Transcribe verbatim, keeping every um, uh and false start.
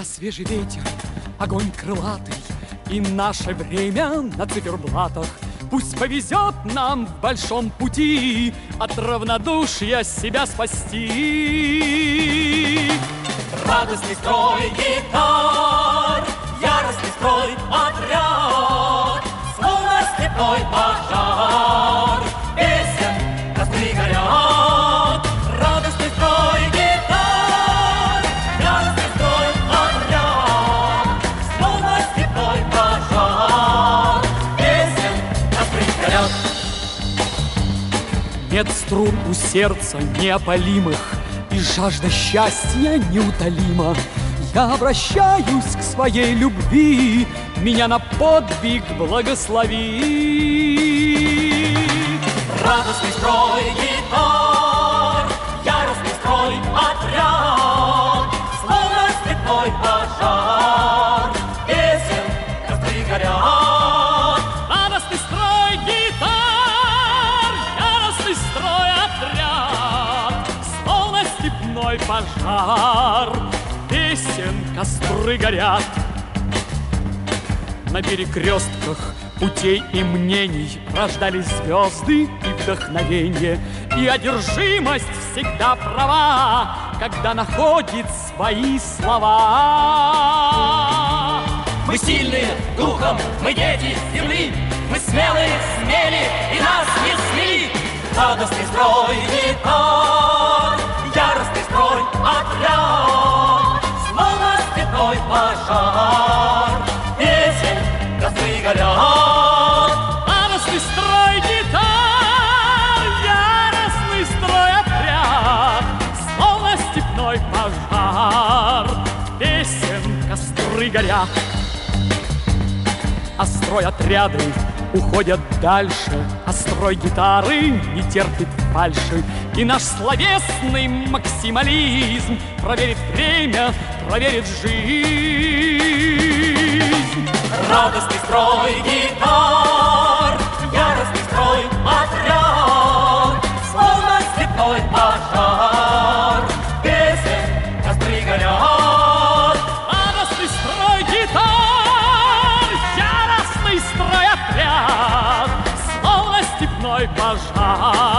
свежий ветер, огонь крылатый, и наше время на циферблатах. Пусть повезет нам в большом пути от равнодушия себя спасти. Радостный строй гитар, яростный строй отряд, словно степной пожар, песен костры горят. Радостный строй гитар, яростный строй отряд, словно степной пожар, песен костры горят. Нет струн у сердца неопалимых, и жажда счастья неутолима. Я обращаюсь к своей любви, меня на подвиг благослови. Радостный строй гитар, яростный строй отряд, словно степной пожар, песен костры горят. Радостный строй гитар, яростный строй отряд, словно степной пожар, песен костры горят. На перекрестках путей и мнений рождались звезды и вдохновенье, и одержимость всегда права, когда находит свои слова. Мы сильные духом, мы дети земли, мы смелые, смели, и нас не смели. Радостный строй гитар, яростный строй отряд, словно степной пожар, песен костры горят. Радостный строй гитар, яростный строй отряд, словно степной пожар, песен костры горят. А строй отряды уходят дальше, а строй гитары не терпит фальши. И наш словесный максимализм проверит время, проверит жизнь. Радостный строй гитар, яростный строй отряд, словно степной пожар, песен костры горят. Радостный строй гитар, яростный строй отряд, словно степной пожар,